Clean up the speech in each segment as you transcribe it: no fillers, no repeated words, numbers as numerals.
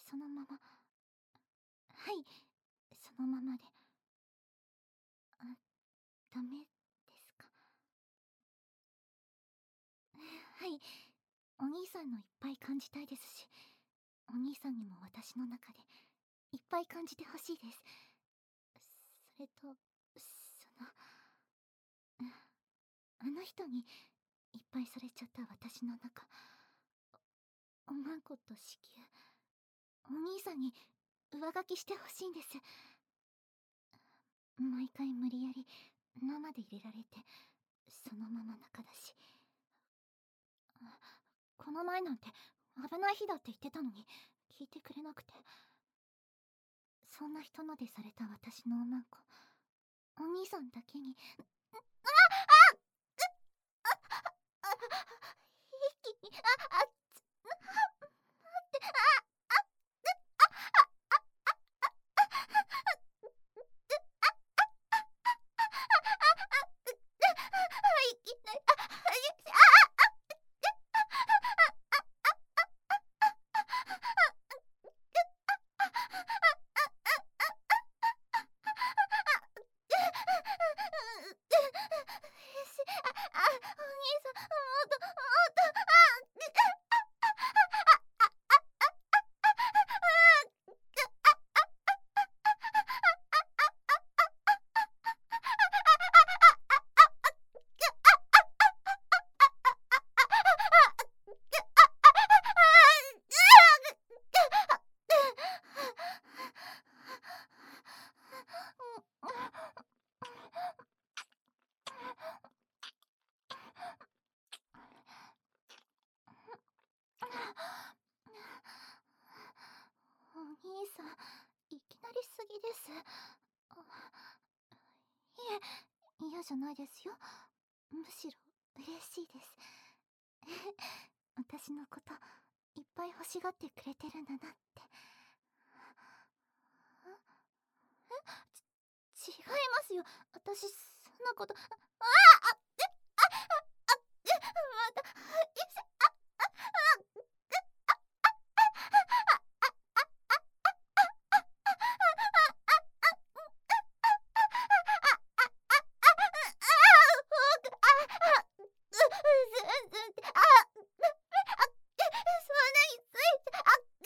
そのまま。はい、そのままで。ダメですか？はい、お兄さんのいっぱい感じたいですし、お兄さんにも私の中でいっぱい感じてほしいです。それと、あの人にいっぱいされちゃった私の中、おまんこと子宮、お兄さんに上書きしてほしいんです。毎回無理やり生で入れられて、そのまま中だし。この前なんて危ない日だって言ってたのに聞いてくれなくて、そんな人のでされた私のおまんこ、お兄さんだけに。一気に、いきなり、お兄さん、もっと、お兄さん、いきなりすぎです。いえ、嫌じゃないですよ。むしろ嬉しいです。私のこといっぱい欲しがってくれてるんだなって。違いますよ。私そんなこと。また。全然、そんなについて、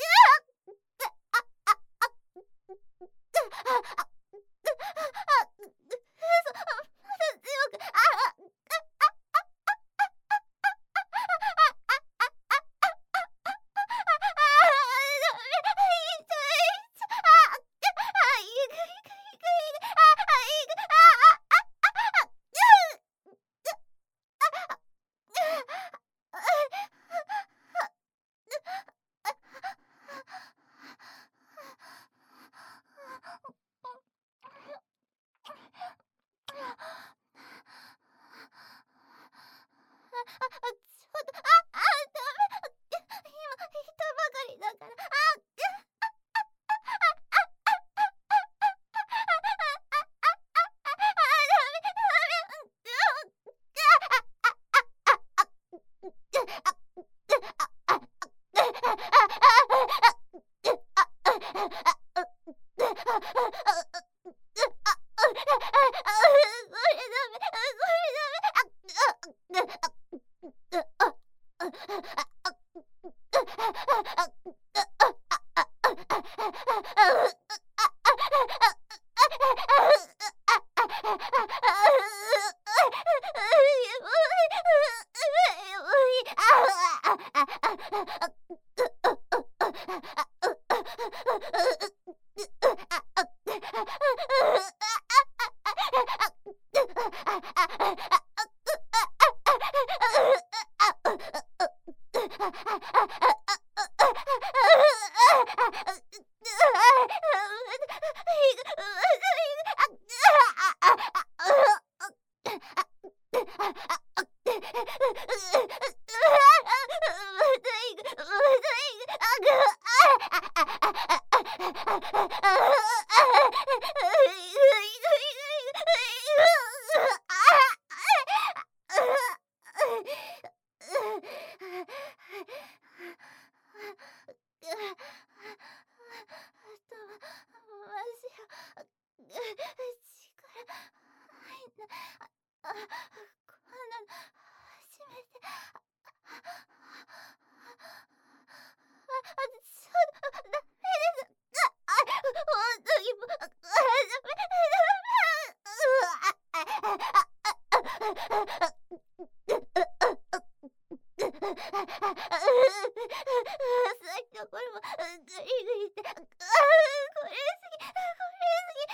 まだ強く、今言ったばかりだから。 力入んない。こんなの初めて。そうダメです。本当にもうダメ。さっきのこれもグリグリって、これすぎ、これすぎ、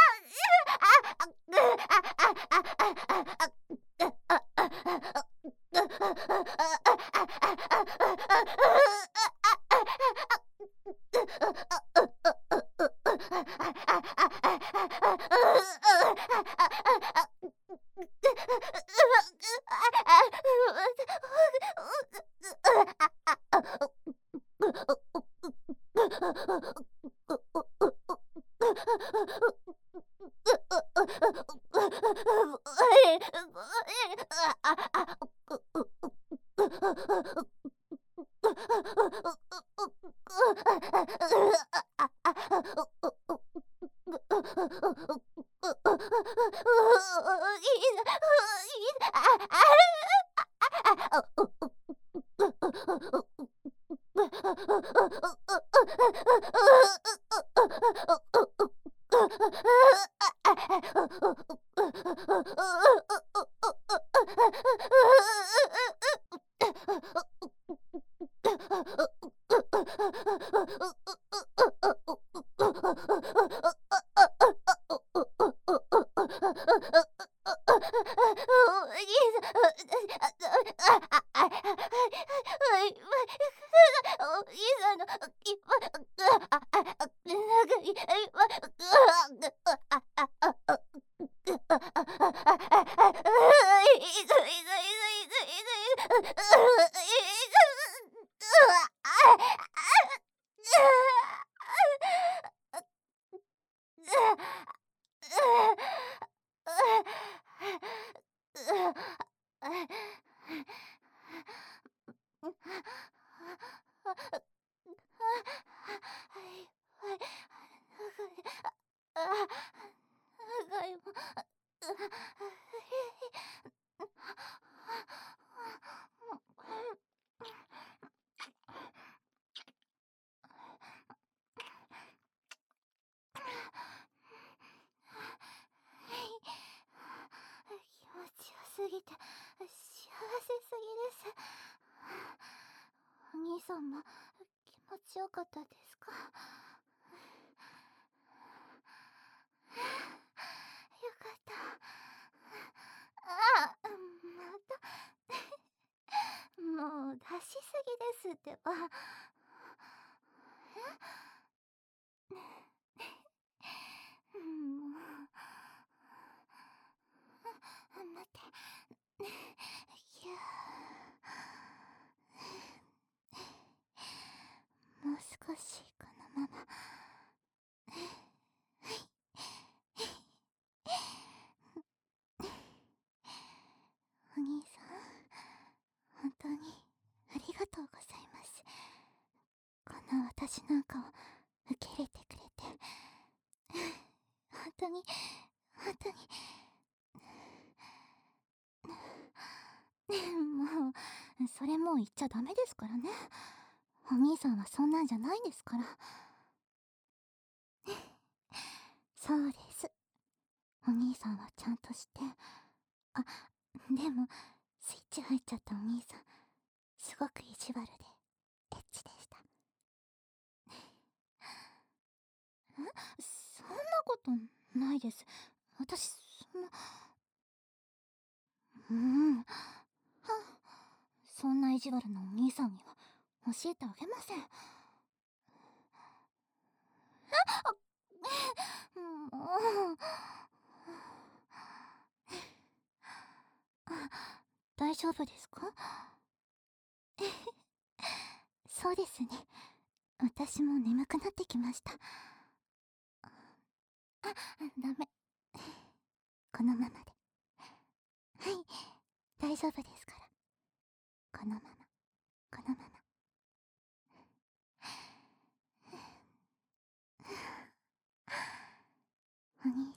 すぎて幸せすぎです。お兄さんも気持ちよかったですか？よかった。またもう出しすぎですってば。もう待って。いやもう少しこのまま。お兄さん、本当にありがとうございます。こんな私なんかを受け入れてくれて。本当に、本当に。もう、それもう言っちゃダメですからね。お兄さんはそんなんじゃないですから。そうです。お兄さんはちゃんとして。あ、でも、スイッチ入っちゃったお兄さん、すごく意地悪で、エッチでした。そんなことないです。私、はそんな意地悪なお兄さんには教えてあげません。もう。大丈夫ですか？そうですね。私も眠くなってきました。ダメ。このままで。はい、大丈夫ですから。このまま、このまま。 お兄